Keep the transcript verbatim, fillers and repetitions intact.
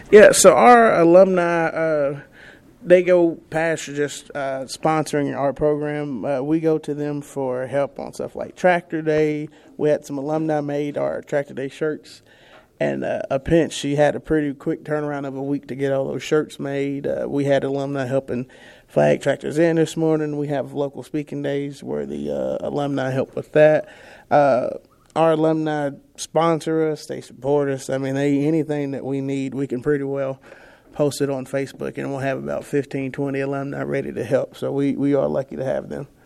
Yeah, so our alumni, uh, they go past just uh, sponsoring our program. Uh, we go to them for help on stuff like Tractor Day. We had some alumni made our Tractor Day shirts. And uh, a pinch, she had a pretty quick turnaround of a week to get all those shirts made. Uh, we had alumni helping flag tractors in this morning. We have local speaking days where the uh, alumni help with that. Uh, our alumni sponsor us. They support us. I mean, they, anything that we need, we can pretty well post it on Facebook, and we'll have about fifteen, twenty alumni ready to help. So we, we are lucky to have them.